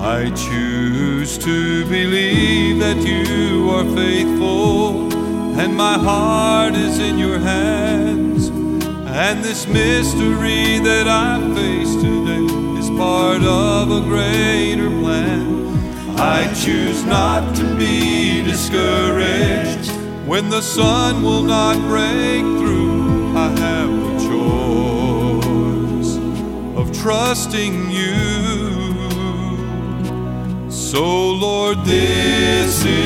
I choose to believe that you are faithful, and my heart is in your hands. And this mystery that I face today is part of a greater plan. I choose not to be discouraged when the sun will not break through. I have the choice of trusting you. So Lord, this is